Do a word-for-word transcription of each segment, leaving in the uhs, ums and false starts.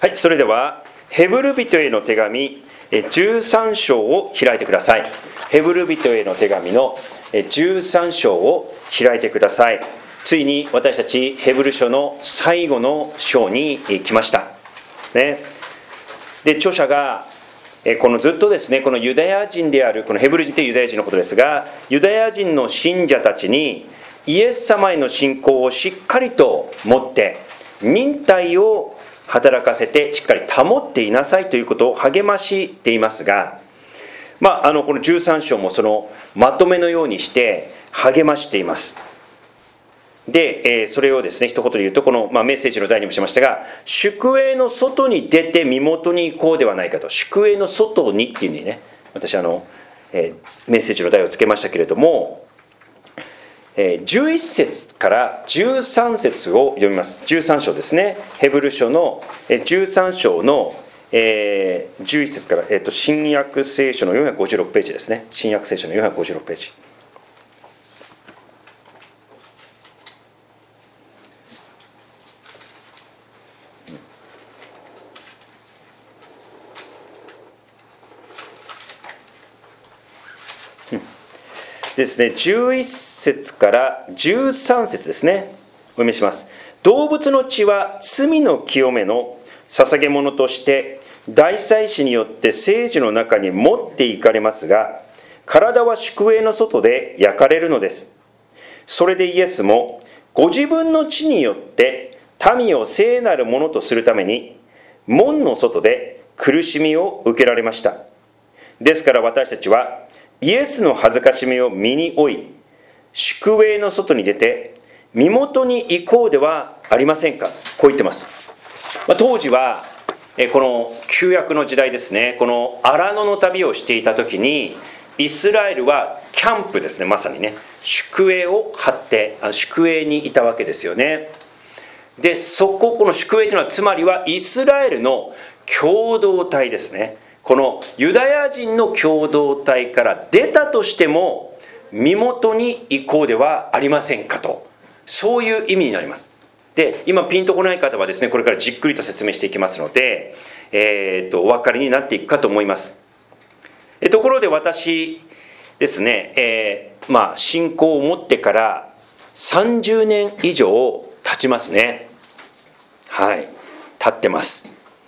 はい、それではヘブル人への手紙じゅうさん章を開いてください。ヘブル人への手紙のじゅうさん章を開いてください。ついに私たちヘブル書の最後の章に来ましたですね。で、著者がこのずっとですね、このユダヤ人である、このヘブル人というユダヤ人のことですが、ユダヤ人の信者たちにイエス様への信仰をしっかりと持って忍耐を働かせてしっかり保っていなさいということを励ましていますが、まあ、あのこのじゅうさん章もそのまとめのようにして励ましています。で、えー、それをですね一言で言うと、この、まあ、メッセージの題にもしましたが、宿営の外に出て身元に行こうではないかと。宿営の外にっていうふうにね、私あの、えー、メッセージの題をつけましたけれども、えー、じゅういっ節からじゅうさん節を読みます。じゅうさん章ですね。ヘブル書のじゅうさん章の、えー、じゅういっ節から、えーと、新約聖書のよんひゃくごじゅうろくページですね。新約聖書のよんひゃくごじゅうろくページ。ですね、じゅういっ節からじゅうさん節ですね。お読みします。動物の血は罪の清めの捧げ物として大祭司によって聖事の中に持っていかれますが、体は宿営の外で焼かれるのです。それでイエスもご自分の血によって民を聖なるものとするために門の外で苦しみを受けられました。ですから私たちはイエスの恥ずかしみを身に負い、宿営の外に出て身元に行こうではありませんか。こう言ってます。まあ、当時はこの旧約の時代ですね、この荒野の旅をしていた時にイスラエルはキャンプですね、まさにね、宿営を張って宿営にいたわけですよね。で、そこ、この宿営というのはつまりはイスラエルの共同体ですね。このユダヤ人の共同体から出たとしても身元に行こうではありませんかと、そういう意味になります。で、今ピンとこない方はですね、これからじっくりと説明していきますので、えー、とお分かりになっていくかと思います。えところで私ですね、えー、まあ信仰を持ってからさんじゅうねん以上経ちますね。はい、経ってます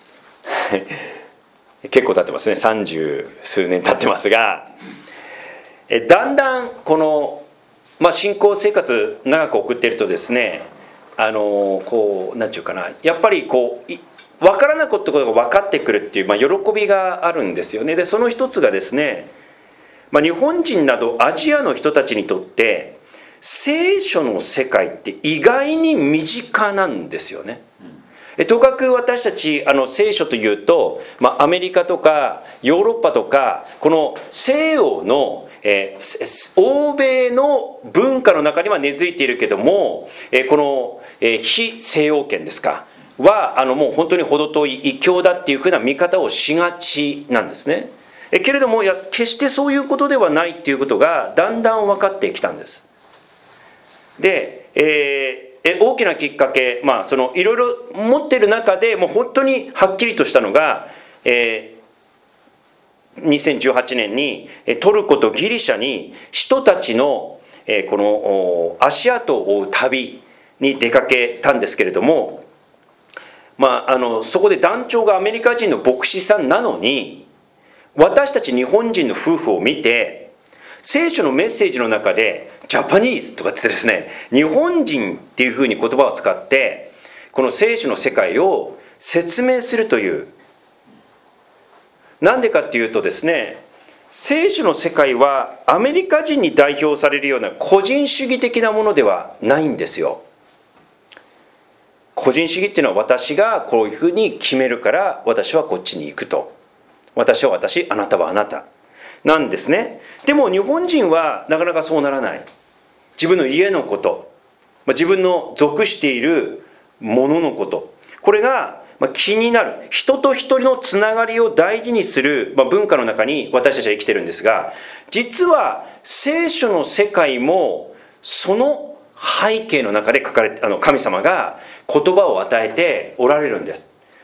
結構経ってますね。さんじゅう数年経ってますが、えだんだんこの、まあ、信仰生活長く送っているとですね、あのこうなんていうかな、やっぱりこう分からないことが分かってくるっていう、まあ、喜びがあるんですよね。でその一つがですね、まあ、日本人などアジアの人たちにとって聖書の世界って意外に身近なんですよね。とかく私たちあの聖書というと、まあ、アメリカとかヨーロッパとかこの西洋の、えー、欧米の文化の中には根付いているけども、えー、この、えー、非西洋圏ですかはあのもう本当に程遠い異教だっていうふうな見方をしがちなんですね。えー、けれどもいや決してそういうことではないっていうことがだんだん分かってきたんです。で、えーえ大きなきっかけ、まあ、そのいろいろ持っている中でもう本当にはっきりとしたのが、えー、にせんじゅうはちねんにトルコとギリシャに人たちの、えー、この足跡を追う旅に出かけたんですけれども、まあ、あのそこで団長がアメリカ人の牧師さんなのに、私たち日本人の夫婦を見て聖書のメッセージの中でジャパニーズとかってですね、日本人っていうふうに言葉を使ってこの聖書の世界を説明するという。なんでかっていうとですね、聖書の世界はアメリカ人に代表されるような個人主義的なものではないんですよ。個人主義っていうのは私がこういうふうに決めるから私はこっちに行くと、私は私、あなたはあなたなんですね。でも日本人はなかなかそうならない。自分の家のこと、自分の属しているもののこと、これが気になる。人と人のつながりを大事にする文化の中に私たちは生きてるんですが、実は聖書の世界もその背景の中で書かれて、あの神様が言葉を与えておられるんです。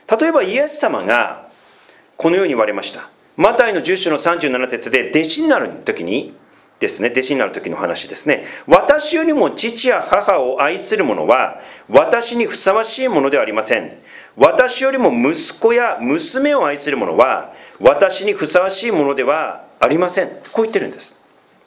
例えばイエス様がこのように言われました。マタイのじゅっ章のさんじゅうなな節で弟子になる時にですね、弟子になる時の話ですね。私よりも父や母を愛する者は私にふさわしいものではありません。私よりも息子や娘を愛する者は私にふさわしいものではありません。こう言ってるんです。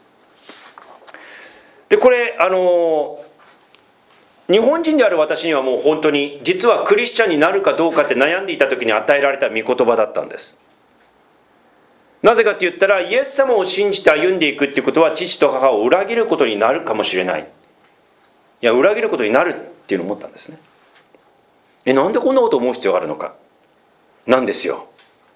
で、これあの日本人である私にはもう本当に実はクリスチャンになるかどうかって悩んでいた時に与えられた御言葉だったんです。なぜかって言ったら、イエス様を信じて歩んでいくっていうことは父と母を裏切ることになるかもしれない。いや、裏切ることになるっていうのを思ったんですね。え、なんでこんなことを思う必要があるのかなんですよ。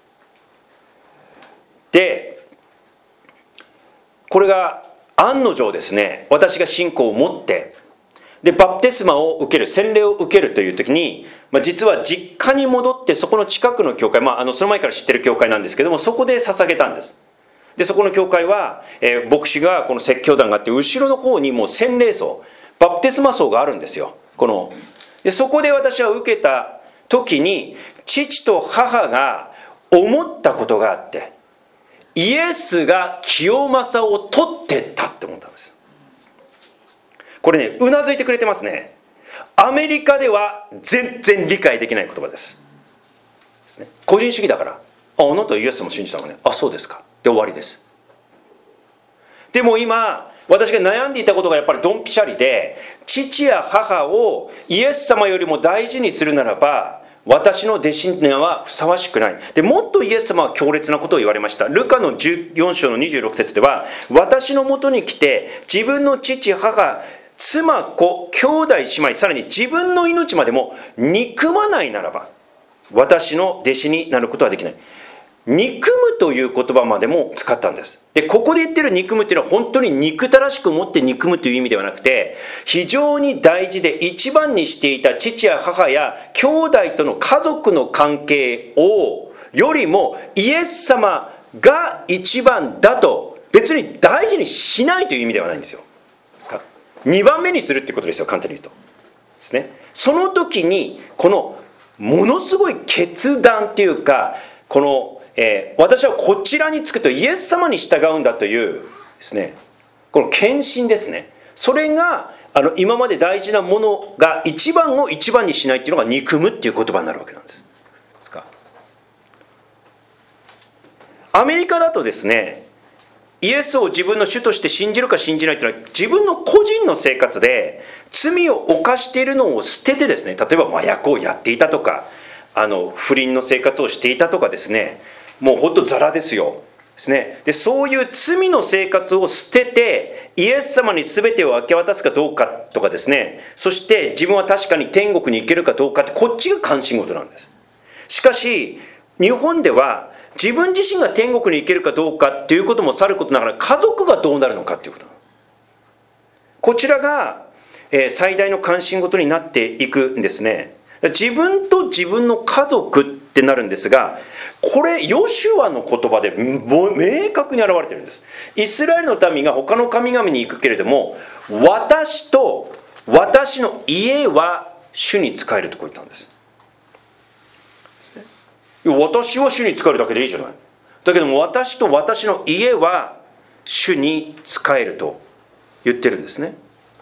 で、これが案の定ですね、私が信仰を持ってでバプテスマを受ける、洗礼を受けるという時に、まあ、実は実家に戻ってそこの近くの教会、まあ、あのその前から知ってる教会なんですけども、そこで捧げたんです。でそこの教会は、えー、牧師がこの説教団があって、後ろの方にもう洗礼層、バプテスマ層があるんですよ。このでそこで私は受けた時に、父と母が思ったことがあって、イエスが清正を取ってったって思ったんです。これね、うなずいてくれてますね。アメリカでは全然理解できない言葉です。ですね、個人主義だから、あ、あなたイエスも信じたのね、あ、そうですか、で終わりです。でも今私が悩んでいたことがやっぱりドンピシャリで、父や母をイエス様よりも大事にするならば私の弟子にはふさわしくない。でもっとイエス様は強烈なことを言われました。ルカのじゅうよん章のにじゅうろく節では、私のもとに来て自分の父母妻子兄弟姉妹、さらに自分の命までも憎まないならば私の弟子になることはできない。憎むという言葉までも使ったんです。でここで言ってる憎むっていうのは、本当に憎たらしく思って憎むという意味ではなくて、非常に大事で一番にしていた父や母や兄弟との家族の関係をよりもイエス様が一番だと別に大事にしないという意味ではないんですよ。ですか、にばんめにするってことですよ、簡単に言うとですね。その時にこのものすごい決断っていうか、このえー、私はこちらにつくとイエス様に従うんだというですね、この献身ですね。それがあの今まで大事なものが一番を一番にしないっていうのが憎むっていう言葉になるわけなんです。ですか。アメリカだとですね、イエスを自分の主として信じるか信じないというのは、自分の個人の生活で罪を犯しているのを捨ててですね、例えば麻薬をやっていたとか、あの不倫の生活をしていたとかですね、もうほんとザラですよ。ですね。で、そういう罪の生活を捨てて、イエス様に全てを明け渡すかどうかとかですね、そして自分は確かに天国に行けるかどうかって、こっちが関心事なんです。しかし、日本では自分自身が天国に行けるかどうかっていうこともさることながら、家族がどうなるのかっていうこと。こちらが、えー、最大の関心事になっていくんですね。自分と自分の家族ってなるんですが、これヨシュアの言葉で明確に表れてるんです。イスラエルの民が他の神々に行くけれども、私と私の家は主に仕えるとこう言ったんです。私は主に仕えるだけでいいじゃない。だけども私と私の家は主に仕えると言ってるんですね。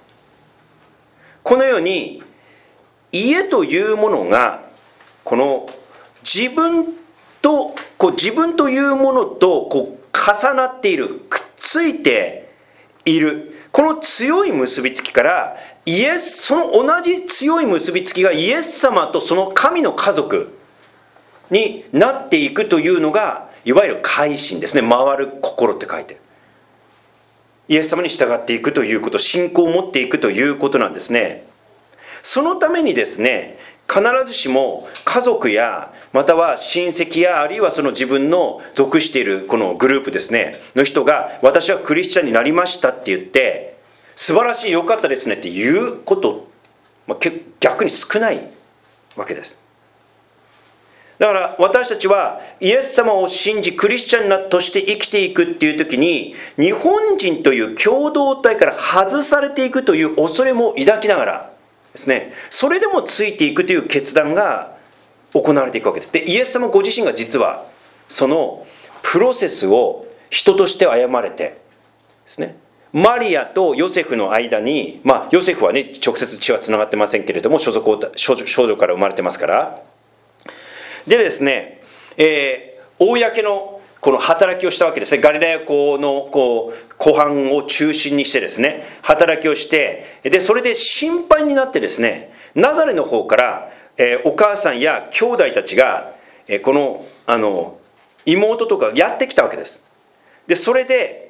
このように家というものがこの自分とこう自分というものとこう重なっている、くっついている、この強い結びつきからイエスその同じ強い結びつきがイエス様とその神の家族になっていくというのが、いわゆる改心ですね。回る心って書いて、イエス様に従っていくということ、信仰を持っていくということなんですね。そのためにですね、必ずしも家族やまたは親戚やあるいはその自分の属しているこのグループですねの人が、私はクリスチャンになりましたって言って素晴らしい良かったですねっていうこと、まあ、逆に少ないわけです。だから私たちはイエス様を信じクリスチャンとして生きていくっていう時に、日本人という共同体から外されていくという恐れも抱きながらですね、それでもついていくという決断が行われていくわけです。で、イエス様ご自身が実はそのプロセスを人として歩まれてですね、マリアとヨセフの間に、まあヨセフはね直接血はつながってませんけれども、所属を少女から生まれてますから。でですね、えー、公のこの働きをしたわけですね。ガリラヤ湖のこう湖畔を中心にしてですね、働きをして、でそれで心配になってですね、ナザレの方から、えー、お母さんや兄弟たちが、えー、このあの妹とかやってきたわけです。でそれで、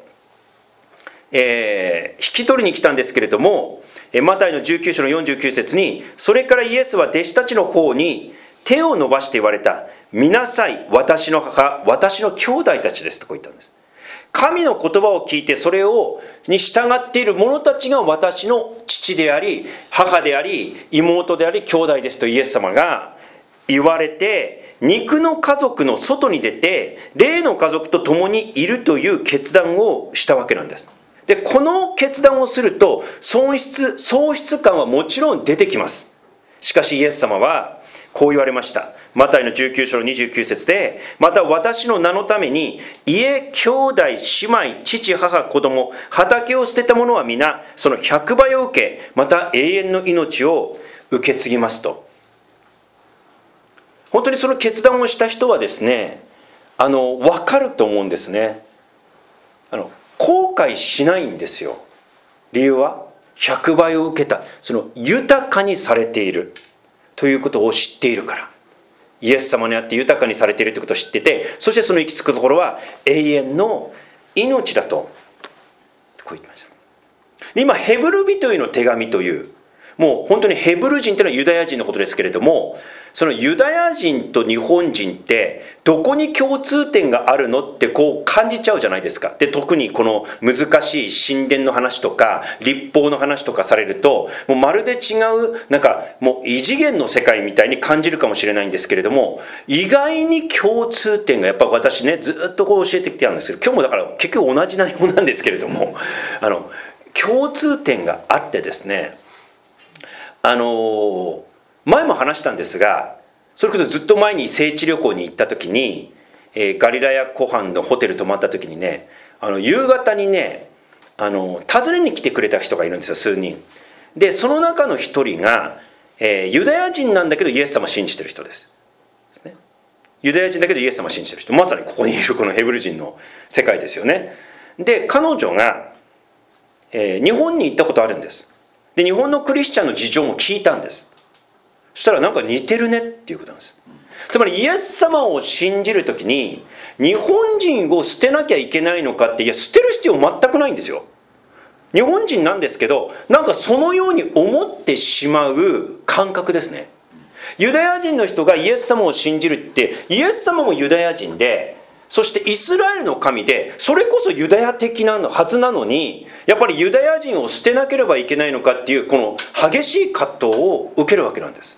えー、引き取りに来たんですけれども、マタイのじゅうきゅう章のよんじゅうきゅう節に、それからイエスは弟子たちの方に手を伸ばして言われた。見なさい、私の母、私の兄弟たちですとこう言ったんです。神の言葉を聞いてそれをに従っている者たちが私の父であり、母であり、妹であり、兄弟ですとイエス様が言われて、肉の家族の外に出て霊の家族と共にいるという決断をしたわけなんです。でこの決断をすると喪失喪失感はもちろん出てきます。しかしイエス様はこう言われました。マタイのじゅうきゅう章のにじゅうきゅう節で、また私の名のために家、兄弟、姉妹、父、母、子供、畑を捨てた者は皆その百倍を受け、また永遠の命を受け継ぎますと。本当にその決断をした人はですね、あの分かると思うんですね。あの後悔しないんですよ。理由は百倍を受けた、その豊かにされているということを知っているから。イエス様にあって豊かにされているということを知ってて、そしてその行き着くところは永遠の命だとこう言ってました。で今ヘブル人への手紙という、もう本当にヘブル人というのはユダヤ人のことですけれども、そのユダヤ人と日本人ってどこに共通点があるのってこう感じちゃうじゃないですか。で特にこの難しい神殿の話とか律法の話とかされると、もうまるで違う、なんかもう異次元の世界みたいに感じるかもしれないんですけれども、意外に共通点がやっぱ私ねずっとこう教えてきてたんですけど、今日もだから結局同じ内容なんですけれども、あの共通点があってですね、あの前も話したんですが、それこそずっと前に聖地旅行に行った時に、えー、ガリラヤ湖畔のホテル泊まった時にね、あの夕方にね、あの訪ねに来てくれた人がいるんですよ、数人で。その中の一人が、えー、ユダヤ人なんだけどイエス様を信じてる人です、ですね。ユダヤ人だけどイエス様を信じてる人、まさにここにいるこのヘブル人の世界ですよね。で彼女が、えー、日本に行ったことあるんです。で日本のクリスチャンの事情も聞いたんです。そしたらなんか似てるねっていうことなんです。つまりイエス様を信じるときに日本人を捨てなきゃいけないのかって、いや捨てる必要全くないんですよ。日本人なんですけど、なんかそのように思ってしまう感覚ですね。ユダヤ人の人がイエス様を信じるって、イエス様もユダヤ人で、そしてイスラエルの神で、それこそユダヤ的なはずなのに、やっぱりユダヤ人を捨てなければいけないのかっていうこの激しい葛藤を受けるわけなんです。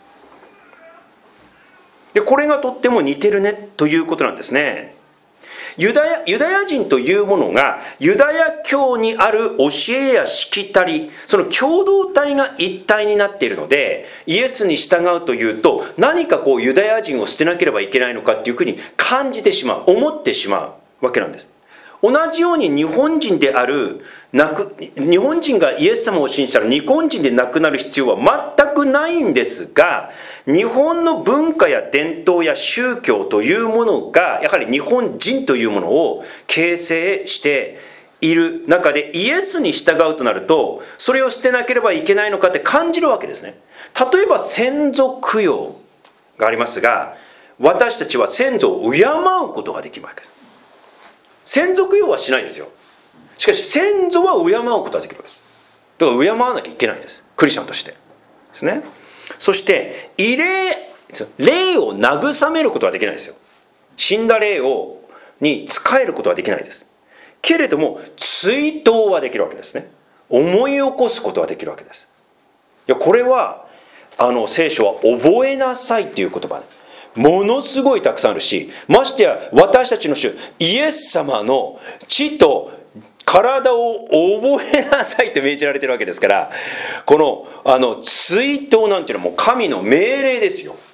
でこれがとっても似てるねということなんですね。ユダヤ、ユダヤ人というものがユダヤ教にある教えやしきたり、その共同体が一体になっているので、イエスに従うというと何かこうユダヤ人を捨てなければいけないのかっていうふうに感じてしまう、思ってしまうわけなんです。同じように日本人であるなく日本人がイエス様を信じたら日本人でなくなる必要は全くないんですが、日本の文化や伝統や宗教というものがやはり日本人というものを形成している中で、イエスに従うとなるとそれを捨てなければいけないのかって感じるわけですね。例えば先祖供養がありますが、私たちは先祖を敬うことができるわけです。先祖供養はしないですよ。しかし先祖は敬うことができるわけです。だから敬わなきゃいけないんです、クリスチャンとしてですね。そして慰霊、霊を慰めることはできないですよ。死んだ霊をに仕えることはできないです。けれども追悼はできるわけですね。思い起こすことはできるわけです。いやこれはあの聖書は覚えなさいという言葉でものすごいたくさんあるし、ましてや私たちの主イエス様の血と体を覚えなさいと命じられているわけですから、このあの追悼なんていうのはもう神の命令ですよ。で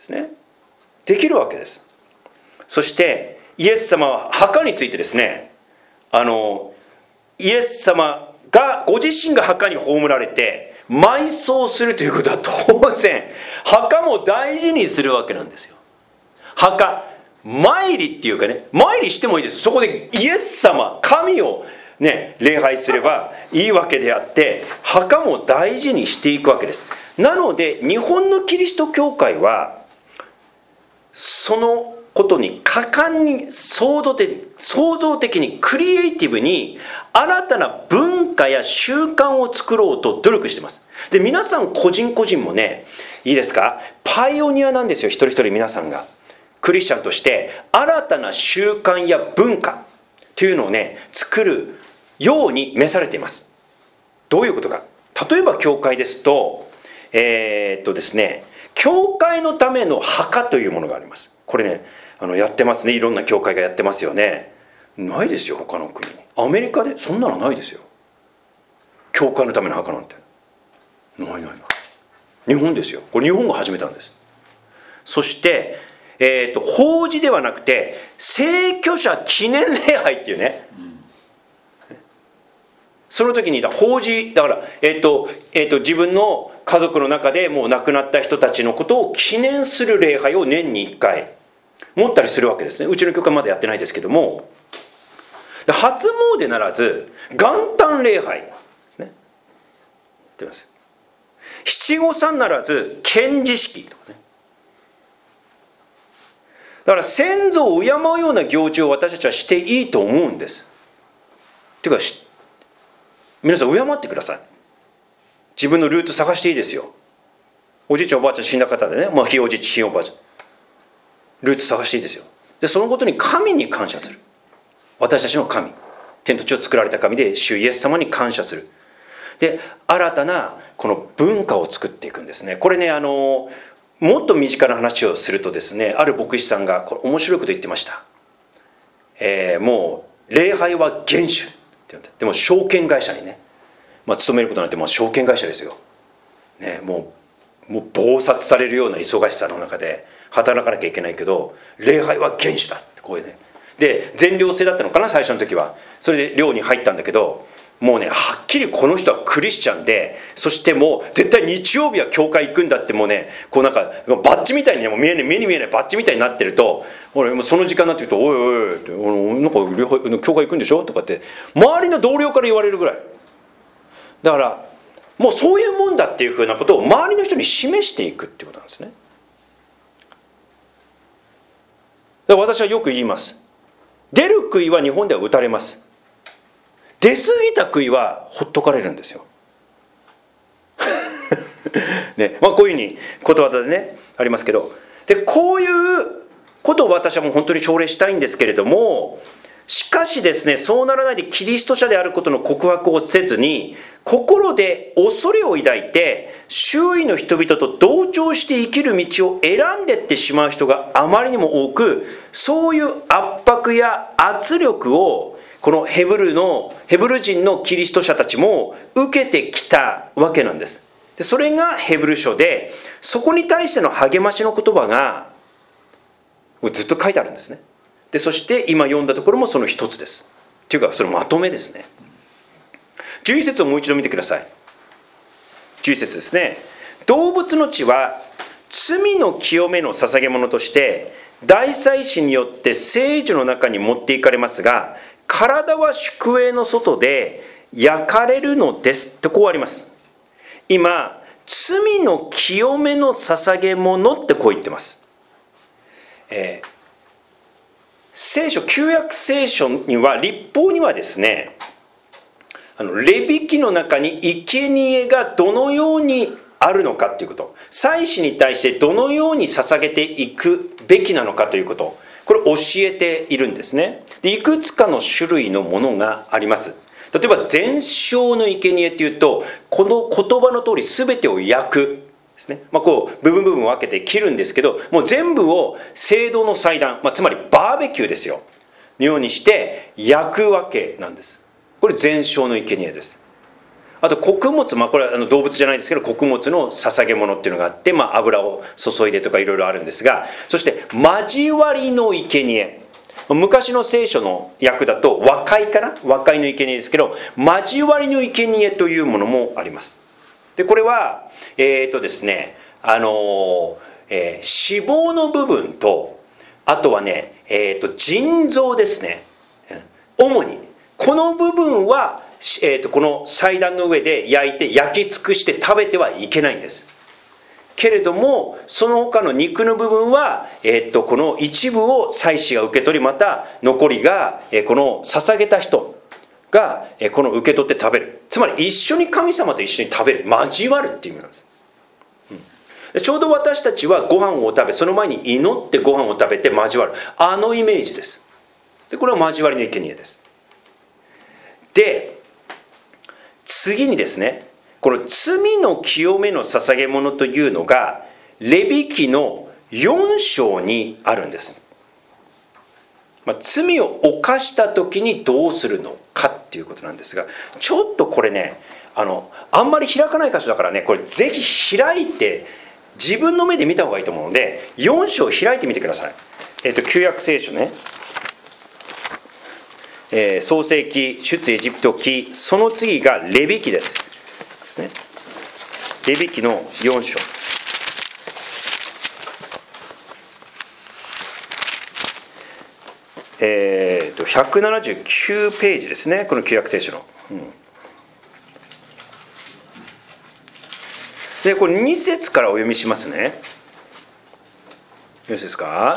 ですね。できるわけです。そしてイエス様は墓についてですね、あのイエス様がご自身が墓に葬られて埋葬するということは当然墓も大事にするわけなんですよ。墓参りっていうかね、参りしてもいいです。そこでイエス様神をね礼拝すればいいわけであって、墓も大事にしていくわけです。なので日本のキリスト教会はそのことに果敢に創造的、創造的にクリエイティブに新たな文化や習慣を作ろうと努力しています。で、皆さん個人個人もね、いいですか、パイオニアなんですよ。一人一人皆さんがクリスチャンとして新たな習慣や文化というのをね作るように召されています。どういうことか。例えば教会ですとえー、っとですね教会のための墓というものがあります。これねあのやってますね。いろんな教会がやってますよね。ないですよ他の国に。アメリカでそんなのないですよ。教会のための墓なんてないないない。日本ですよ。これ日本が始めたんです。そしてえー、と法事ではなくて聖居者記念礼拝っていうね、うん、その時に法事だから、えーとえー、と自分の家族の中でもう亡くなった人たちのことを記念する礼拝を年にいっかい持ったりするわけですね。うちの教会まだやってないですけども、初詣ならず元旦礼拝ですね。出ます。七五三ならず献辞式とかね。だから先祖を敬うような行事を私たちはしていいと思うんです。というか皆さん敬ってください。自分のルーツ探していいですよ。おじいちゃんおばあちゃん死んだ方でね、まあ、ひいおじいちゃんひいおばあちゃんルーツ探していいですよ。でそのことに神に感謝する。私たちの神、天と地を作られた神で主イエス様に感謝する。で新たなこの文化を作っていくんですね。これねあのもっと身近な話をするとですね、ある牧師さんがこれ面白いこと言ってました。えー、もう礼拝は厳守って言って、でも証券会社にね、まあ、勤めることなんてもう証券会社ですよ、ね、もう、もう忙殺されるような忙しさの中で働かなきゃいけないけど、礼拝は厳守だってこういうね。で全寮制だったのかな最初の時は。それで寮に入ったんだけど、もうねはっきりこの人はクリスチャンで、そしてもう絶対日曜日は教会行くんだって、もうねこうなんかバッジみたいにね、もう見えない目に見えないバッジみたいになってると、俺もうその時間になってくると「おいおいおい」って「なんか教会行くんでしょ?」とかって周りの同僚から言われるぐらいだから、もうそういうもんだっていうふうなことを周りの人に示していくっていうことなんですね。だから私はよく言います。出る杭は日本では打たれます。出過ぎた杭はほっとかれるんですよ。ね、まあこういうふうにことわざでねありますけど、でこういうことを私はもう本当に奨励したいんですけれども、しかしですね、そうならないでキリスト者であることの告白をせずに、心で恐れを抱いて周囲の人々と同調して生きる道を選んでいってしまう人があまりにも多く、そういう圧迫や圧力をこのヘブルのヘブル人のキリスト者たちも受けてきたわけなんです。でそれがヘブル書で、そこに対しての励ましの言葉がずっと書いてあるんですね。でそして今読んだところもその一つです。というかそのまとめですね。じゅういち節をもう一度見てください。じゅういち節ですね。動物の血は罪の清めの捧げ物として大祭司によって聖所の中に持っていかれますが、体は宿営の外で焼かれるのですとこうあります。今罪の清めの捧げ物ってこう言ってます。えー、聖書旧約聖書には律法にはですね、あのレビ記の中に生贄がどのようにあるのかということ、祭司に対してどのように捧げていくべきなのかということ、これ教えているんですね。でいくつかの種類のものがあります。例えば全焼の生贄というと、この言葉の通り全てを焼くですね。まあ、こう部分部分分けて切るんですけど、もう全部を聖堂の祭壇、まあ、つまりバーベキューですよのようにして焼くわけなんです。これ全焼の生贄です。 あと穀物、まあ、これはあの動物じゃないですけど穀物の捧げ物っていうのがあって、まあ、油を注いでとかいろいろあるんですが、そして交わりの生贄、昔の聖書の訳だと和解かな、和解の生贄ですけど、交わりの生贄というものもあります。でこれはえっ、ー、とですねあの、えー、脂肪の部分と、あとはね、えー、と腎臓ですね、主にこの部分は、えー、とこの祭壇の上で焼いて焼き尽くして食べてはいけないんです。けれどもその他の肉の部分は、えー、とこの一部を祭司が受け取り、また残りが、えー、この捧げた人が、えー、この受け取って食べる。つまり一緒に神様と一緒に食べる、交わるっていう意味なんです。うん、ちょうど私たちはご飯を食べ、その前に祈ってご飯を食べて交わる、あのイメージです。でこれは交わりの生贄です。で次にですね、この罪の清めの捧げ物というのがレビ記のよん章にあるんです。まあ、罪を犯した時にどうするのかっていうことなんですが、ちょっとこれね、あのあんまり開かない箇所だからね、これぜひ開いて自分の目で見た方がいいと思うので、よん章開いてみてください。えっと旧約聖書ね、えー、創世記、出エジプト記、その次がレビ記ですですね。レビ記のよん章、えー、とひゃくななじゅうきゅうページですね、この旧約聖書の、うん、でこれに節からお読みしますね。よろしいですか。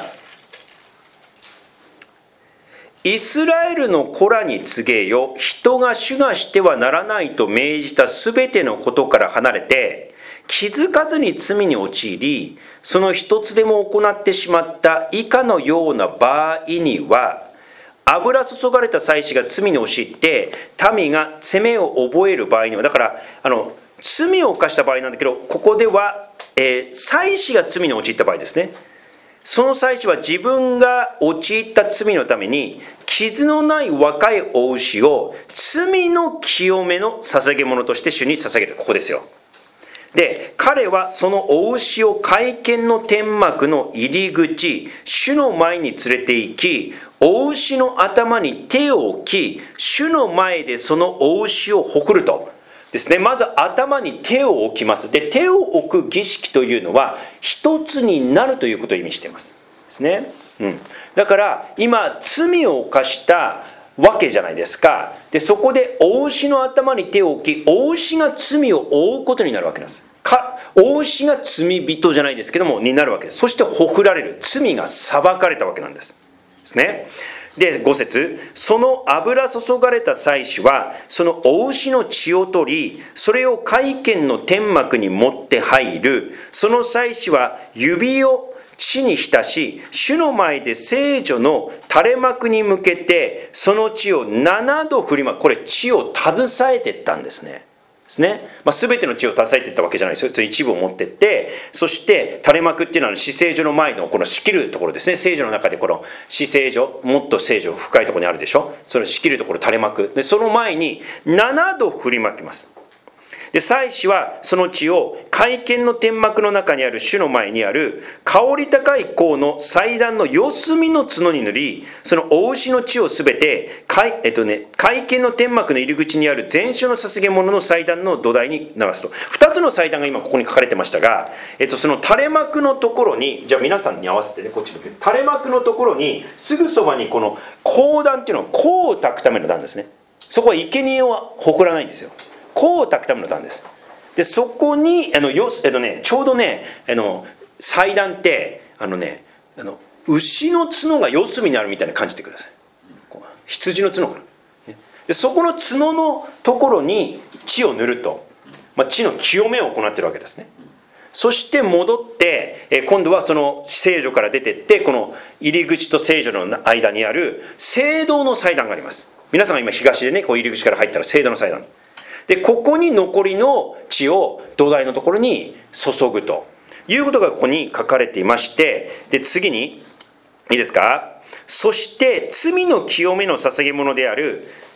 イスラエルの子らに告げよ、人が主がしてはならないと命じたすべてのことから離れて、気づかずに罪に陥り、その一つでも行ってしまった以下のような場合には、油注がれた祭司が罪に押し入って民が責めを覚える場合には、だからあの罪を犯した場合なんだけど、ここでは、えー、祭司が罪に陥った場合ですね。その祭司は自分が陥った罪のために傷のない若い子牛を罪の清めの捧げ物として主に捧げる。ここですよ。で彼はその子牛を会見の天幕の入り口、主の前に連れて行き、子牛の頭に手を置き、主の前でその子牛をほくるとですね。まず頭に手を置きます。で手を置く儀式というのは一つになるということを意味していますですね。うん、だから今罪を犯したわけじゃないですか。でそこで子牛の頭に手を置き、子牛が罪を負うことになるわけなんです。か子牛が罪人じゃないですけどもになるわけです。そしてほくられる、罪が裁かれたわけなんですですね。でご節、その油注がれた祭司はその子牛の血を取り、それを会見の天幕に持って入る。その祭司は指を血に浸し、主の前で聖所の垂れ幕に向けてその血をななど振りまく。これ血を携えていったんですねですね。まあ、全ての血を携えていったわけじゃないですよ。それ一部を持っていって、そして垂れ幕っていうのは至聖所の前のこの仕切るところですね。聖所の中でこの至聖所、もっと聖所深いところにあるでしょ。それを仕切るところ垂れ幕で、その前にななど振りまきます。で祭司はその血を会見の天幕の中にある主の前にある香り高い香の祭壇の四隅の角に塗り、その子牛の血をすべて会、えっとね、会見の天幕の入り口にある全焼の捧げ物の祭壇の土台に流すと。ふたつの祭壇が今ここに書かれてましたが、えっと、その垂れ幕のところに、じゃあ皆さんに合わせてね、こっち向けて垂れ幕のところにすぐそばにこの香壇っていうのは香を焚くための壇ですね。そこは生贄を誇らないんですよ。香を焚くための壇です。でそこにあのよ、えっとね、ちょうどねあの祭壇ってあのねあの牛の角が四隅にあるみたいな感じてください。羊の角かな。でそこの角のところに血を塗ると、まあ、血の清めを行っているわけですね。そして戻ってえ今度はその聖所から出てってこの入り口と聖所の間にある聖堂の祭壇があります。皆さんが今東でねこう入り口から入ったら聖堂の祭壇で、ここに残りの血を土台のところに注ぐということがここに書かれていまして、で次にいいですか。そして罪の清めの捧げ物である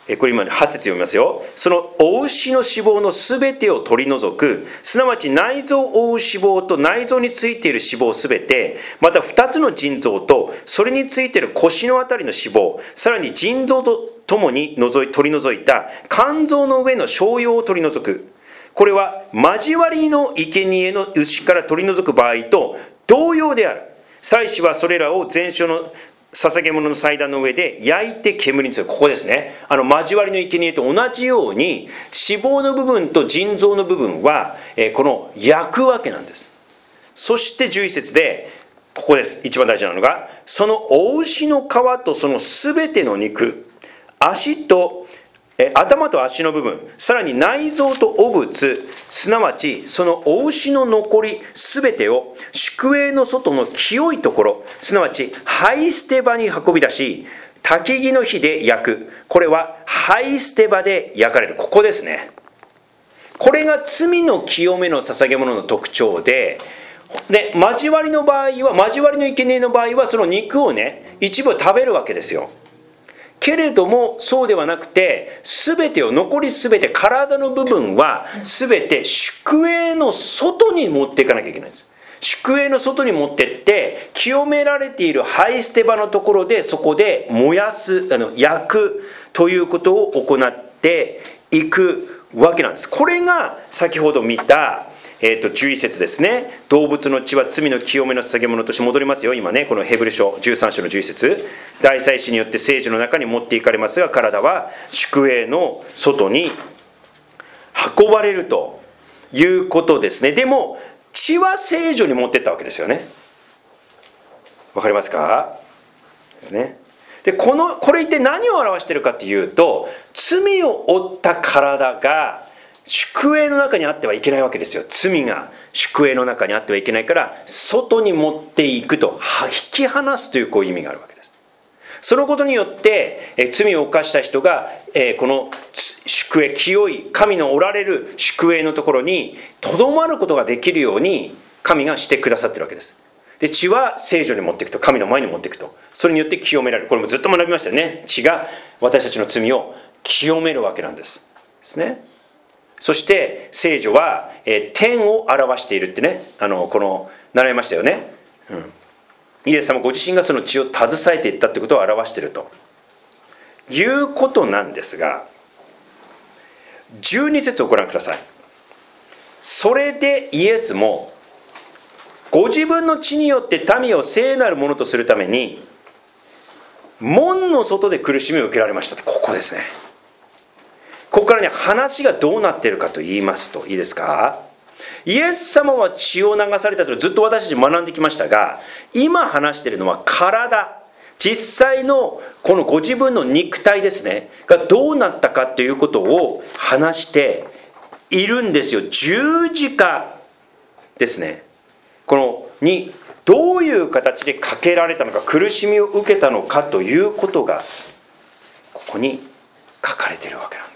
これ今はち節読みますよ。そのお牛の脂肪のすべてを取り除く、すなわち内臓を覆う脂肪と内臓についている脂肪すべて、またふたつの腎臓とそれについている腰のあたりの脂肪、さらに腎臓とともに除い取り除いた肝臓の上の小葉を取り除く。これは交わりの生贄の牛から取り除く場合と同様である。祭司はそれらを全焼の捧げ物の祭壇の上で焼いて煙にする。ここですね。あの交わりの生贄と同じように脂肪の部分と腎臓の部分は、えー、この焼くわけなんです。そしてじゅういち節でここです。一番大事なのが、そのお牛の皮とそのすべての肉、足とえ頭と足の部分、さらに内臓と汚物、すなわちそのお牛の残りすべてを宿営の外の清いところ、すなわち灰捨て場に運び出し、焚き木の火で焼く。これは灰捨て場で焼かれる。ここですね。これが罪の清めの捧げ物の特徴で、で交わりの場合は、交わりの生贄の場合はその肉をね、一部食べるわけですよ。けれどもそうではなくて、すべてを、残りすべて、体の部分はすべて宿営の外に持っていかなきゃいけないんです。宿営の外に持ってって、清められている灰捨て場のところで、そこで燃やす、あの焼くということを行っていくわけなんです。これが先ほど見たえー、とじゅういち節ですね。動物の血は罪の清めの捧げ物として戻りますよ。今ね、このヘブル書じゅうさん章のじゅういち節、大祭司によって聖所の中に持っていかれますが、体は宿営の外に運ばれるということですね。でも血は聖所に持っていったわけですよね。わかりますかですね。でこのこれ一体何を表しているかというと、罪を負った体が宿営の中にあってはいけないわけですよ。罪が宿営の中にあってはいけないから、外に持っていくと、引き離すというこういう意味があるわけです。そのことによってえ罪を犯した人がえこの宿営、清い神のおられる宿営のところにとどまることができるように神がしてくださっているわけです。で血は聖所に持っていくと、神の前に持っていくと、それによって清められる。これもずっと学びましたよね。血が私たちの罪を清めるわけなんですですね。そして聖女は、えー、天を表しているってね、あのこの習いましたよね、うん、イエス様ご自身がその血を携えていったってことを表しているということなんですが、じゅうに節をご覧ください。それでイエスもご自分の血によって民を聖なるものとするために門の外で苦しみを受けられましたって、ここですね。ここからね、話がどうなっているかと言いますと、いいですか。イエス様は血を流されたとずっと私たち学んできましたが、今話しているのは体、実際のこのご自分の肉体ですねがどうなったかということを話しているんですよ。十字架ですね、このにどういう形でかけられたのか、苦しみを受けたのかということがここに書かれているわけなんです。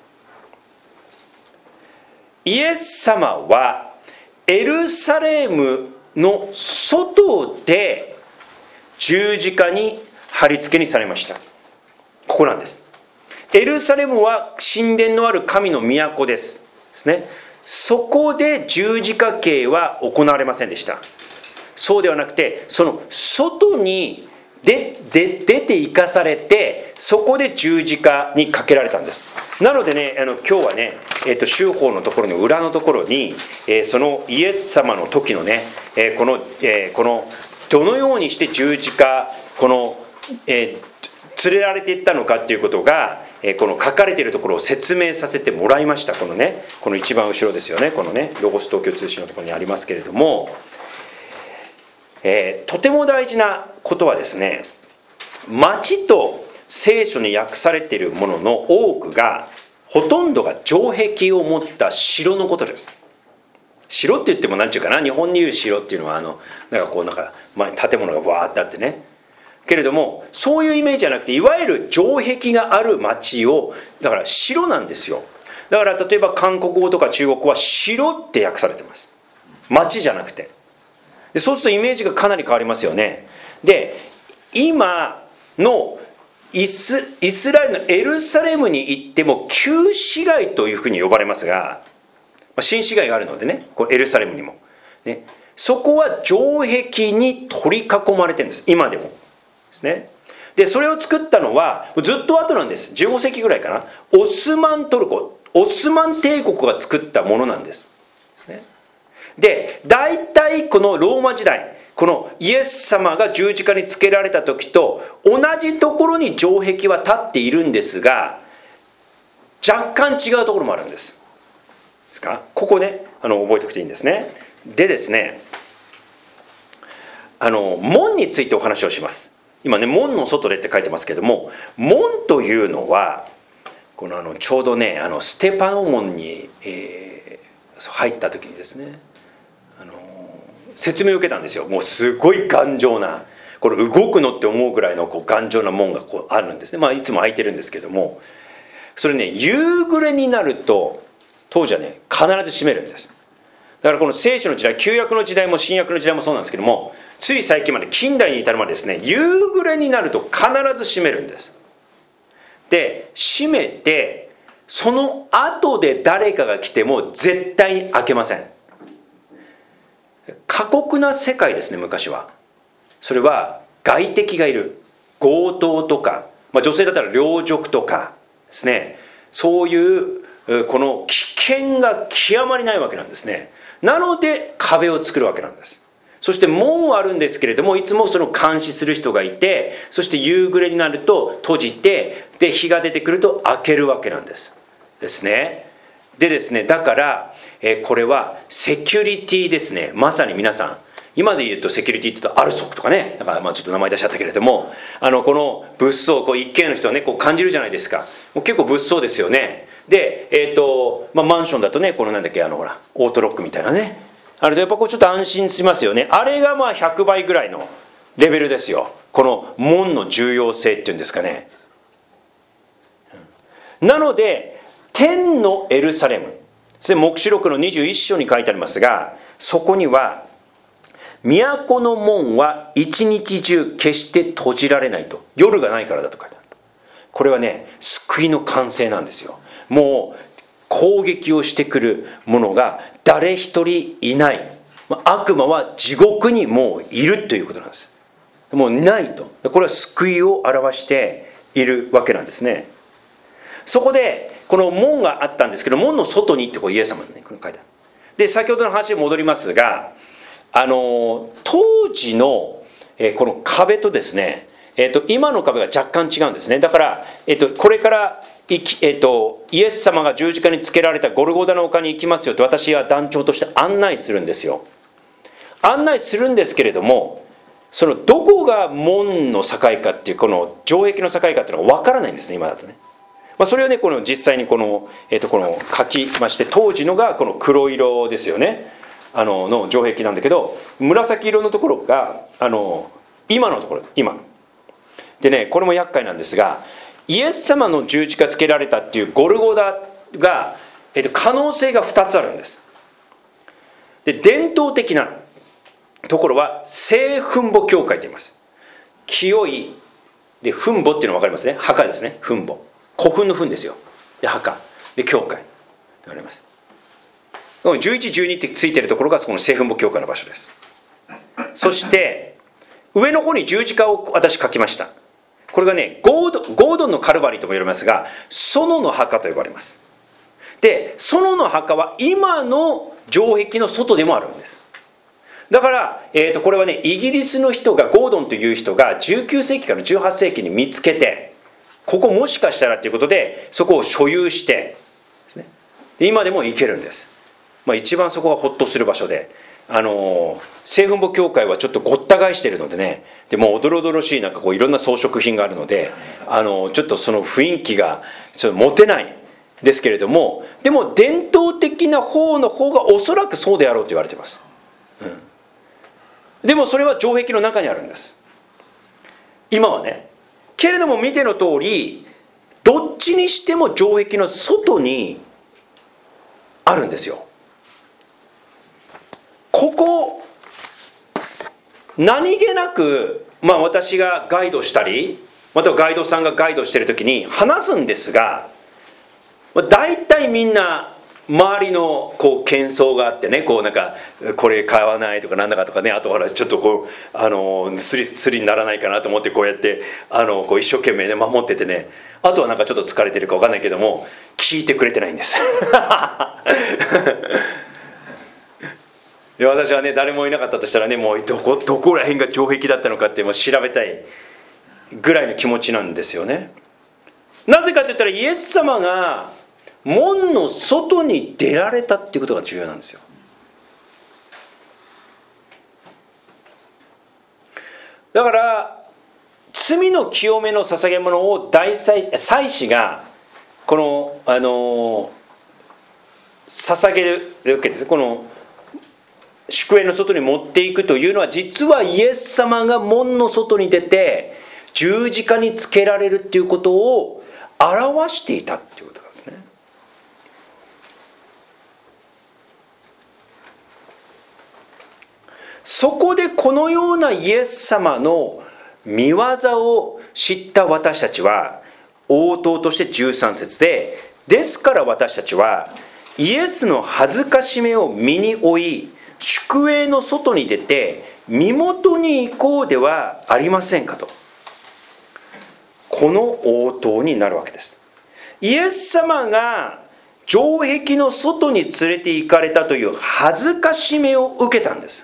イエス様はエルサレムの外で十字架に貼り付けにされました。ここなんです。エルサレムは神殿のある神の都ですですね。そこで十字架刑は行われませんでした。そうではなくて、その外にでで出て行かされて、そこで十字架にかけられたんです。なのでね、あの今日はね、えーと、修法のところの裏のところに、えー、そのイエス様の時のね、えー、この、えー、このどのようにして十字架この、えー、連れられていったのかっていうことが、えー、この書かれているところを説明させてもらいました。このね、この一番後ろですよね、このねロゴス東京通信のところにありますけれども、えー、とても大事なことはですね、町と聖書に訳されているものの多くがほとんどが城壁を持った城のことです。城って言っても何ていうかな、日本にいう城っていうのはあのなんかこうなんか前建物がバーってあってね、けれどもそういうイメージじゃなくて、いわゆる城壁がある町を、だから城なんですよ。だから例えば韓国語とか中国語は城って訳されてます。町じゃなくて。でそうするとイメージがかなり変わりますよね。で今のイス、イスラエルのエルサレムに行っても旧市街というふうに呼ばれますが、新市街があるのでね、これエルサレムにも、ね、そこは城壁に取り囲まれてるんです、今でもですね。でそれを作ったのはずっと後なんです。じゅうごせいきぐらいかな、オスマントルコ、オスマン帝国が作ったものなんです。で大体このローマ時代、このイエス様が十字架につけられた時と同じところに城壁は立っているんですが、若干違うところもあるんです。ですか、ここね、あの覚えておくといいんですね。でですね、あの門についてお話をします。今ね、門の外でって書いてますけども、門というのはこのあのちょうどね、あのステパノ門に、えー、入った時にですね、あの説明を受けたんですよ。もうすごい頑丈な、これ動くのって思うぐらいのこう頑丈な門がこうあるんですね。まあいつも開いてるんですけども、それね、夕暮れになると当時はね必ず閉めるんです。だからこの聖書の時代、旧約の時代も新約の時代もそうなんですけども、つい最近まで近代に至るまでですね、夕暮れになると必ず閉めるんです。で閉めて、その後で誰かが来ても絶対に開けません。過酷な世界ですね、昔は。それは外敵がいる、強盗とか、まあ、女性だったら領辱とかですね、そういうこの危険が極まりないわけなんですね。なので壁を作るわけなんです。そして門はあるんですけれども、いつもその監視する人がいて、そして夕暮れになると閉じて、で日が出てくると開けるわけなんですですね。でですね、だから、えー、これはセキュリティですね。まさに皆さん、今で言うとセキュリティって言うとアルソックとかね、だからまあちょっと名前出しちゃったけれども、あのこの物騒、こう一軒の人はねこう感じるじゃないですか。もう結構物騒ですよね。で、えーとまあ、マンションだとね、このなんだっけ、あのほらオートロックみたいなね、あれとやっぱこうちょっと安心しますよね。あれがまあひゃくばいぐらいのレベルですよ、この門の重要性っていうんですかね。なので天のエルサレム、黙示録のにじゅういっ章に書いてありますが、そこには都の門は一日中決して閉じられないと、夜がないからだと書いてある。これはね、救いの完成なんですよ。もう攻撃をしてくる者が誰一人いない、悪魔は地獄にもういるということなんです。もうないと、これは救いを表しているわけなんですね。そこでこの門があったんですけど、門の外にってこうイエス様のね、これ書いてある。で先ほどの話に戻りますが、あの当時の、えー、この壁とですね、えー、と今の壁が若干違うんですね。だから、えー、とこれからいき、えー、とイエス様が十字架につけられたゴルゴダの丘に行きますよと私は団長として案内するんですよ。案内するんですけれども、そのどこが門の境かっていう、この城壁の境かっていうのが分からないんですね、今だとね。まあ、それをね、この実際にこの、えー、とこの書きまして、当時のがこの黒色ですよね、あのの城壁なんだけど、紫色のところがあの今のところ、今でね、これも厄介なんですが、イエス様の十字架つけられたっていうゴルゴダが、えー、と可能性がふたつあるんです。で伝統的なところは聖墳墓教会と言います。清いで墳墓っていうの分かりますね、墓ですね、墳墓、古墳の墳ですよ。で墓で教会と言われます。じゅういち、じゅうにってついてるところがそこの聖墳墓教会の場所です。そして上の方に十字架を私書きました。これがね、ゴードゴードンのカルバリーとも言われますが、園の墓と呼ばれます。で園の墓は今の城壁の外でもあるんです。だから、えー、とこれはね、イギリスの人が、ゴードンという人がじゅうきゅうせいきからじゅうはっせいきに見つけて、ここもしかしたらということでそこを所有してですね、で今でも行けるんです。まあ、一番そこがホッとする場所で、あのー、聖墳墓教会はちょっとごった返しているのでね、でもうおどろおどろしいなんかこういろんな装飾品があるので、あのー、ちょっとその雰囲気がちょっと持てないですけれども、でも伝統的な方の方がおそらくそうであろうと言われています、うん、でもそれは城壁の中にあるんです今はね。けれども見ての通り、どっちにしても城壁の外にあるんですよ。ここ何気なく、まあ、私がガイドしたりまたはガイドさんがガイドしてる時に話すんですが、大体みんな周りのこう喧騒があってね、こうなんかこれ買わないとかなんだかとかね、あとほらちょっとこうあのスリスリにならないかなと思ってこうやってあのこう一生懸命ね守っててね、あとはなんかちょっと疲れてるか分かんないけども聞いてくれてないんですで私はね誰もいなかったとしたらね、もうどこどこら辺が城壁だったのかってもう調べたいぐらいの気持ちなんですよね。なぜかといったらイエス様が門の外に出られたっていうことが重要なんですよ。だから罪の清めの捧げ物を大祭祭司がこのあの捧げるわけです。この宿営の外に持っていくというのは、実はイエス様が門の外に出て十字架につけられるっていうことを表していたっていうことなんですね。そこでこのようなイエス様の御業を知った私たちは応答としてじゅうさん節で、ですから私たちはイエスの恥ずかしめを身に負い宿営の外に出て身元に行こうではありませんかと、この応答になるわけです。イエス様が城壁の外に連れて行かれたという恥ずかしめを受けたんです。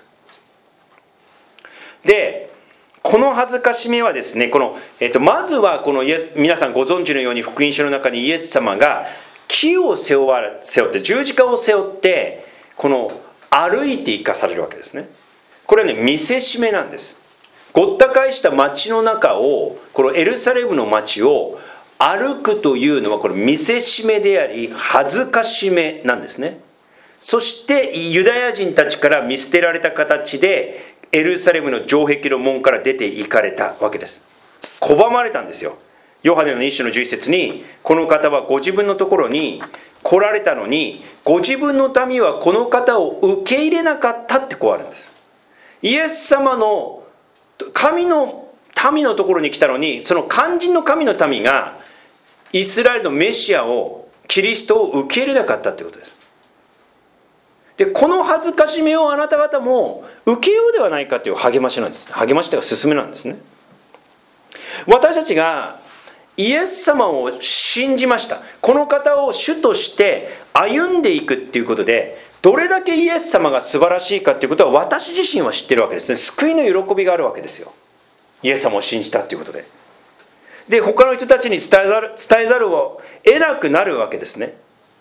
でこの恥ずかしめはですね、この、えっと、まずはこのイエス、皆さんご存知のように福音書の中にイエス様が木を背負わ背負って十字架を背負ってこの歩いて生かされるわけですね。これはね見せしめなんです。ごった返した町の中を、このエルサレムの町を歩くというのはこれ見せしめであり恥ずかしめなんですね。そしてユダヤ人たちから見捨てられた形でエルサレムの城壁の門から出て行かれたわけです。拒まれたんですよ。ヨハネの一章のじゅういち節に、この方はご自分のところに来られたのにご自分の民はこの方を受け入れなかったってこうあるんです。イエス様の神の民のところに来たのに、その肝心の神の民がイスラエルのメシアを、キリストを受け入れなかったということです。でこの恥ずかしめをあなた方も受けようではないかという励ましなんです。励ましというか勧めなんですね。私たちがイエス様を信じました、この方を主として歩んでいくっていうことで、どれだけイエス様が素晴らしいかっていうことは私自身は知ってるわけですね。救いの喜びがあるわけですよ、イエス様を信じたっていうことで。で他の人たちに伝えざる、伝えざるを得なくなるわけですね。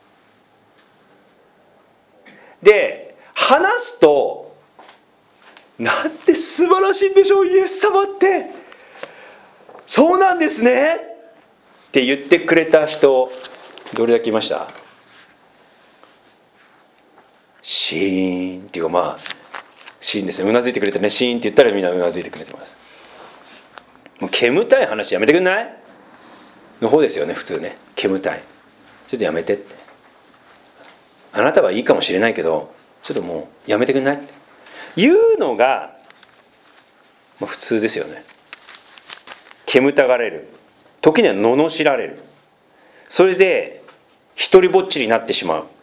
で話すと、なんて素晴らしいんでしょうイエス様って、そうなんですねって言ってくれた人どれだけいました？シーンっていうか、まあシーンですね。うなずいてくれてね、シーンって言ったらみんなうなずいてくれてます。もう煙たい話やめてくんないの方ですよね、普通ね。煙たい、ちょっとやめてって、あなたはいいかもしれないけどちょっともうやめてくんないって言うのが、まあ、普通ですよね。煙たがれる、時には罵られる、それで一人ぼっちになってしまう。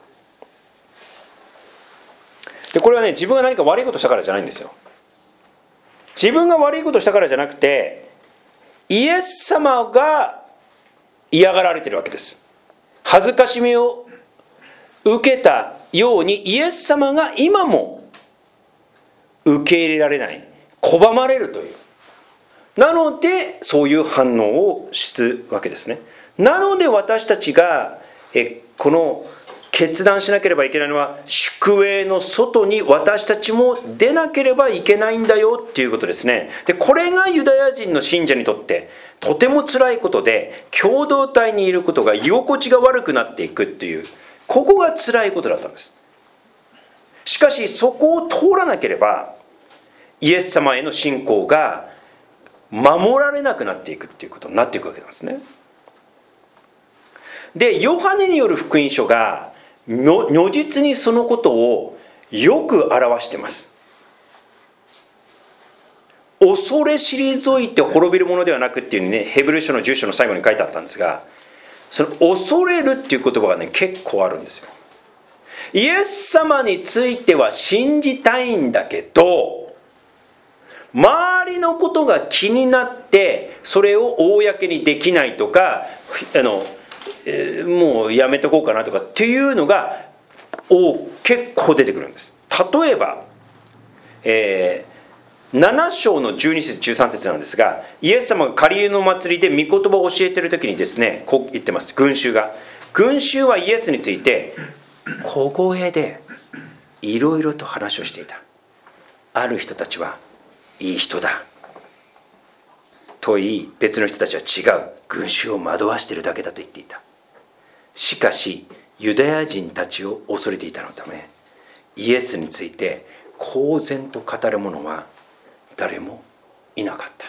でこれはね、自分が何か悪いことしたからじゃないんですよ。自分が悪いことしたからじゃなくて、イエス様が嫌がられてるわけです。恥ずかしめを受けたようにイエス様が今も受け入れられない、拒まれるという、なのでそういう反応をするわけですね。なので私たちがえこの決断しなければいけないのは、宿営の外に私たちも出なければいけないんだよっていうことですね。でこれがユダヤ人の信者にとってとても辛いことで、共同体にいることが居心地が悪くなっていくっていう、ここが辛いことだったんです。しかしそこを通らなければイエス様への信仰が守られなくなっていくっていうことになっていくわけなんですね。でヨハネによる福音書が如実にそのことをよく表しています。 恐れ退いて滅びるものではなくっていうね、ヘブル書のじゅっ章の最後に書いてあったんですが、その恐れるっていう言葉がね結構あるんですよ。イエス様については信じたいんだけど、周りのことが気になってそれを公にできないとか、あの、えー、もうやめとこうかなとかっていうのがお結構出てくるんです。例えば、えー、なな章のじゅうに節じゅうさん節なんですが、イエス様がカリの祭りで御言葉を教えている時にですね、こう言ってます。群衆が群衆はイエスについて小声でいろいろと話をしていた。ある人たちはいい人だと言い、別の人たちは違う、群衆を惑わしているだけだと言っていた。しかしユダヤ人たちを恐れていたのため、イエスについて公然と語る者は誰もいなかった。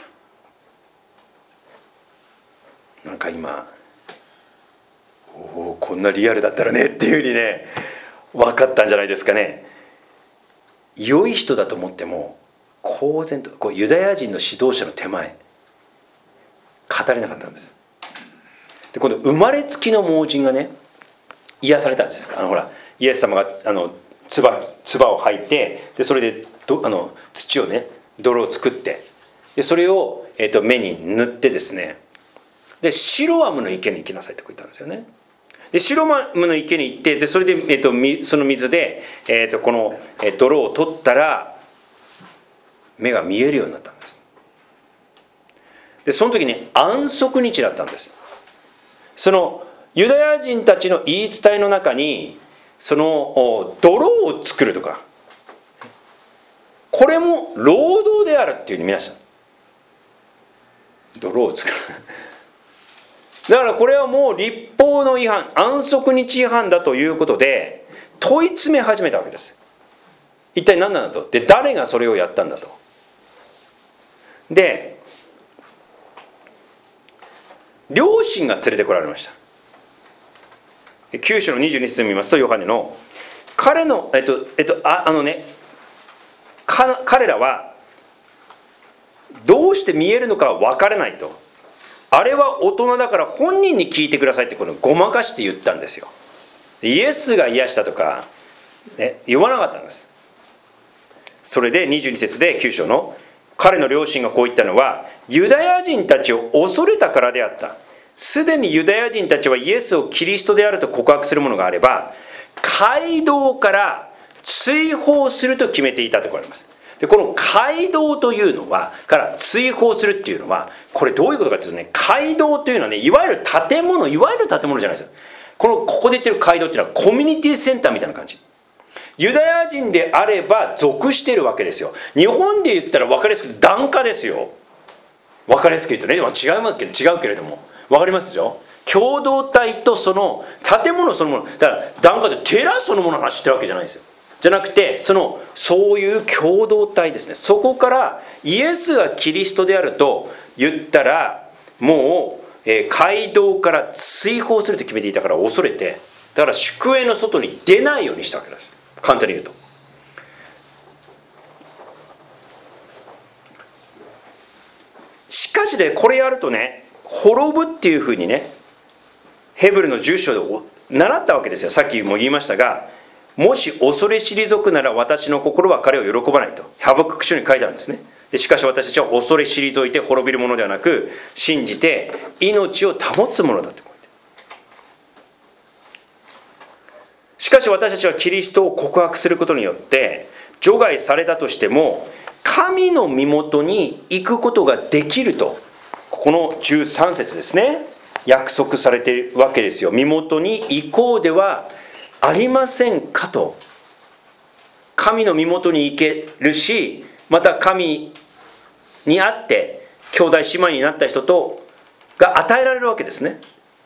なんか今、おおこんなリアルだったらねっていうふうにね分かったんじゃないですかね。良い人だと思っても公然とこうユダヤ人の指導者の手前語れなかったんです。で今度生まれつきの盲人がね癒されたんです。あのほらイエス様があの唾を吐いて、でそれでどあの土をね泥を作って、でそれを、えー、と目に塗ってですね、でシロアムの池に行きなさいって言ったんですよね。でシロアムの池に行って、でそれで、えー、とその水で、えー、とこの、えー、泥を取ったら目が見えるようになったんです。でその時に安息日だったんです。そのユダヤ人たちの言い伝えの中に、その泥を作るとか、これも労働であるっていうふうに皆さん泥を作るだからこれはもう律法の違反、安息日違反だということで問い詰め始めたわけです。一体何なんだと。で誰がそれをやったんだと。で両親が連れてこられました。きゅう章のにじゅうに節を見ますと、ヨハネの彼のえっとえっとああのねか彼らはどうして見えるのかは分からないと。あれは大人だから本人に聞いてくださいってこのごまかして言ったんですよ。イエスが癒したとか、ね、言わなかったんです。それでにじゅうに節できゅう章の彼の両親がこう言ったのは、ユダヤ人たちを恐れたからであった。すでにユダヤ人たちはイエスをキリストであると告白するものがあれば、街道から追放すると決めていたところがあります。でこの街道というのはから追放するっていうのは、これどういうことかというとね、街道というのはね、いわゆる建物、いわゆる建物じゃないですよ。このここで言ってる街道っていうのはコミュニティセンターみたいな感じ。ユダヤ人であれば属してるわけですよ。日本で言ったら分かりやすく檀家ですよ。分かりやすく言うとね、違う違うけれども分かりますでしょ。共同体とその建物そのものだから、檀家って寺そのものの話してるわけじゃないですよ。じゃなくて、そのそういう共同体ですね。そこからイエスがキリストであると言ったら、もう、えー、街道から追放すると決めていたから恐れて、だから宿営の外に出ないようにしたわけです。簡単に言うと。しかしね、これやるとね、滅ぶっていうふうにね、ヘブルのじゅっ章で習ったわけですよ。さっきも言いましたが、もし恐れ退くなら私の心は彼を喜ばないとハバクク書に書いてあるんですね。でしかし私たちは恐れ退いて滅びるものではなく、信じて命を保つものだと。しかし私たちはキリストを告白することによって除外されたとしても、神の身元に行くことができると、ここのじゅうさん節ですね、約束されているわけですよ。身元に行こうではありませんかと。神の身元に行けるし、また神にあって兄弟姉妹になった人とが与えられるわけですね。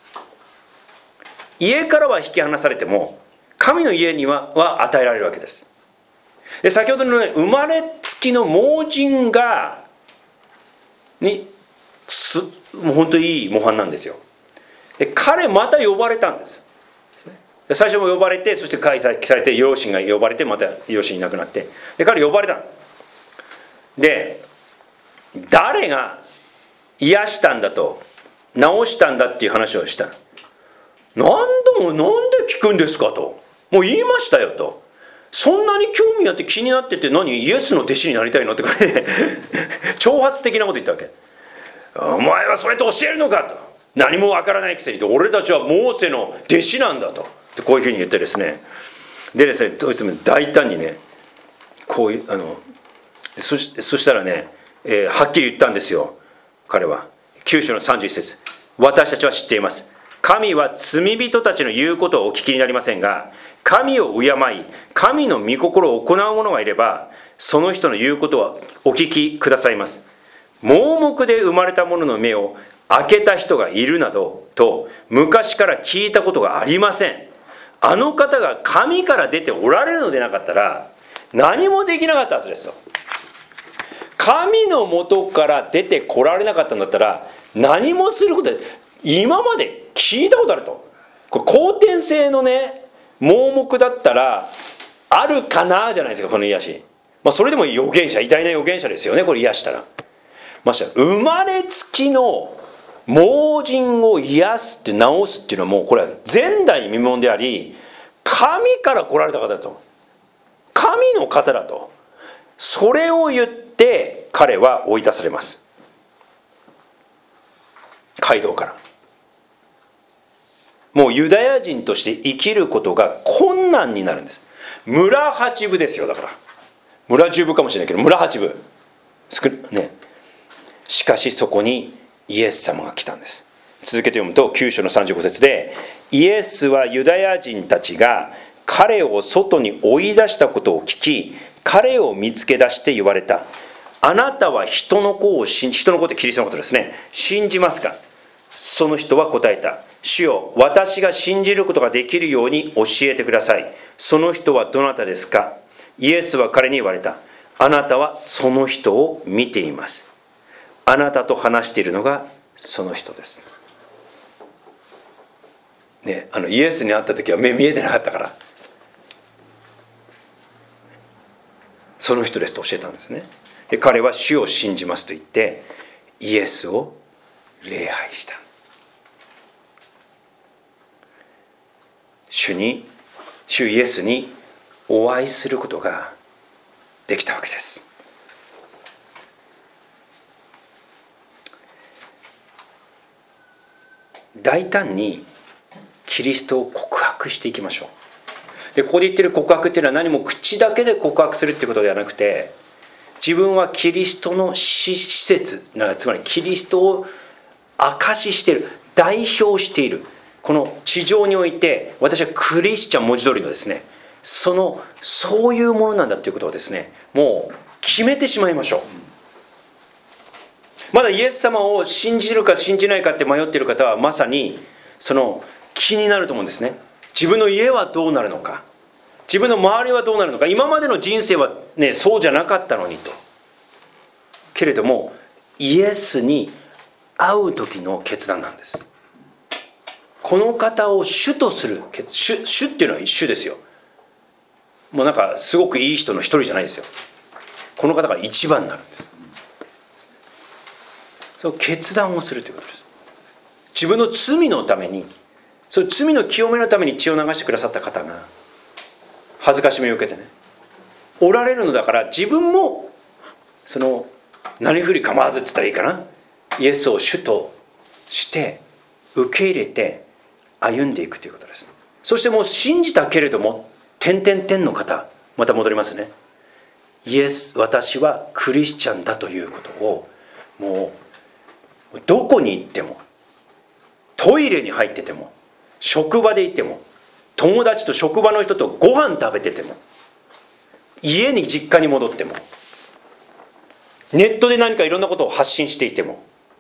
家からは引き離されても神の家に は, は与えられるわけです。で先ほどの、ね、生まれつきの盲人がにすもう本当にいい模範なんですよ。で彼また呼ばれたんです。最初も呼ばれて、そして開催されて、両親が呼ばれて、また両親いなくなって、で彼呼ばれた。で誰が癒したんだと、治したんだっていう話をした。何度もなんで聞くんですかと。もう言いましたよと。そんなに興味あって気になってて、何イエスの弟子になりたいのってかね挑発的なこと言ったわけ。お前はそれと教えるのかと。何もわからないくせにと、俺たちはモーセの弟子なんだと。でこういうふうに言ってですね、でですね、ドイツも大胆にね、こういうあの そ, しそしたらね、えー、はっきり言ったんですよ彼は。きゅう章のさんじゅういち節、私たちは知っています。神は罪人たちの言うことをお聞きになりませんが、神を敬い神の御心を行う者がいれば、その人の言うことはお聞きくださいます。盲目で生まれた者の目を開けた人がいるなどと昔から聞いたことがありません。あの方が神から出ておられるのでなかったら何もできなかったはずですと。神の元から出てこられなかったんだったら何もすることで今まで聞いたことあると。これ後天性のね盲目だったらあるかなじゃないですかこの癒し。まあそれでも預言者、偉大な預言者ですよねこれ癒したら。まして生まれつきの盲人を癒すって治すっていうのはもうこれは前代未聞であり、神から来られた方だと、神の方だと、それを言って彼は追い出されます、街道から。もうユダヤ人として生きることが困難になるんです。村八分ですよ。だから村十分かもしれないけど村八分少ね。しかしそこにイエス様が来たんです。続けて読むときゅう章のさんじゅうご節で、イエスはユダヤ人たちが彼を外に追い出したことを聞き、彼を見つけ出して言われた。あなたは人の子を信じ、人の子ってキリストのことですね、信じますか。その人は答えた。主よ、私が信じることができるように教えてください。その人はどなたですか。イエスは彼に言われた。あなたはその人を見ています。あなたと話しているのがその人です、ね、あのイエスに会った時は目見えてなかったから、その人ですと教えたんですね。で彼は主を信じますと言ってイエスを礼拝した。主に主イエスにお会いすることができたわけです。大胆にキリストを告白していきましょう。でここで言ってる告白っていうのは何も口だけで告白するっていうことではなくて、自分はキリストの施設、つまりキリストを証ししている、代表している、この地上において私はクリスチャン文字通りのですね、そのそういうものなんだということをですね、もう決めてしまいましょう。まだイエス様を信じるか信じないかって迷っている方はまさにその気になると思うんですね。自分の家はどうなるのか、自分の周りはどうなるのか、今までの人生はねそうじゃなかったのにと。けれどもイエスに会う時の決断なんです。この方を主とする、主、主っていうのは主ですよ。もうなんかすごくいい人の一人じゃないですよ。この方が一番になるんです。その決断をするということです。自分の罪のために、その罪の清めのために血を流してくださった方が恥ずかしめを受けてねおられるのだから、自分もその何振り構わずっつったらいいかな、イエスを主として受け入れて歩んでいくということです。そしてもう信じたけれども点々点の方、また戻りますね。イエス、私はクリスチャンだということをもうどこに行っても、トイレに入ってても、職場でいても、友達と職場の人とご飯食べてても、家に実家に戻っても、ネットで何かいろんなことを発信していても、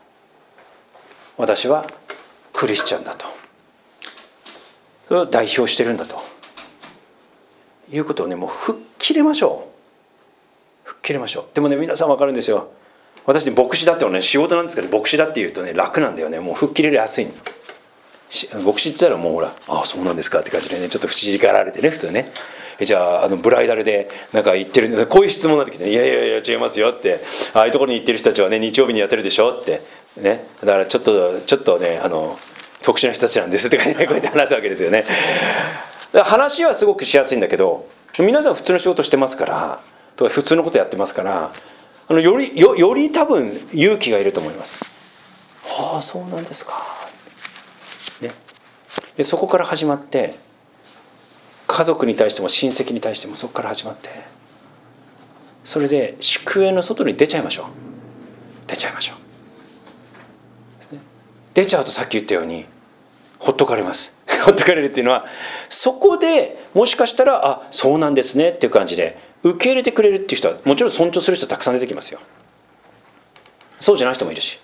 私はクリスチャンだと、それを代表してるんだということをね、もう吹っ切れましょう。吹っ切れましょう。でもね、皆さん分かるんですよ。私ね、牧師だってのね、仕事なんですけど、牧師だって言うとね楽なんだよね。もう吹っ切れるやすいの。牧師って言ったらもうほら、ああそうなんですかって感じでね、ちょっと不思議がられてね、普通ね。 えじゃあ、あのブライダルでなんか行ってる、こういう質問になってきて、いやいやいや違いますよって、ああいうところに行ってる人たちはね日曜日にやってるでしょってね、だからちょっとちょっとねあの特殊な人たちなんですって感じでこうやって話すわけですよね。だから話はすごくしやすいんだけど、皆さん普通の仕事してますからとか普通のことやってますから、あのより よ, より多分勇気がいると思います。ああそうなんですか、ね、でそこから始まって、家族に対しても親戚に対してもそこから始まって、それで宿営の外に出ちゃいましょう。出ちゃいましょう。出ちゃうとさっき言ったようにほっとかれます。ほっとかれるっていうのは、そこでもしかしたらあそうなんですねっていう感じで受け入れてくれるっていう人はもちろん尊重する人たくさん出てきますよ。そうじゃない人もいるし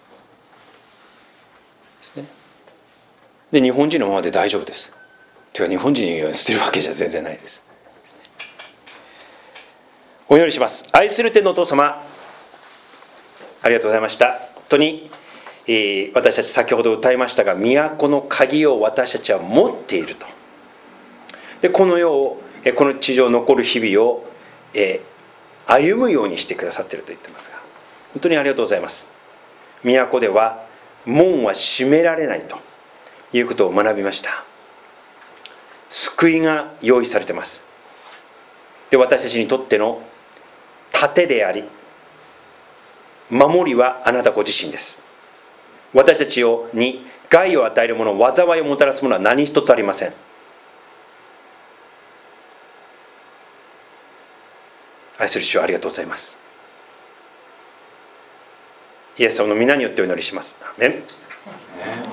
ですね。で日本人のままで大丈夫です。というか日本人を捨てるわけじゃ全然ないです。お祈りします。愛する天のお父様、ありがとうございました。本当に、えー、私たち先ほど歌いましたが、都の鍵を私たちは持っていると。でこの世を、この地上残る日々を、えー、歩むようにしてくださっていると言ってますが、本当にありがとうございます。都では門は閉められないということを学びました。救いが用意されています。で私たちにとっての盾であり守りはあなたご自身です。私たちをに害を与えるもの、災いをもたらすものは何一つありません。愛する主をありがとうございます。イエス様の皆によってお祈りします。アーメン。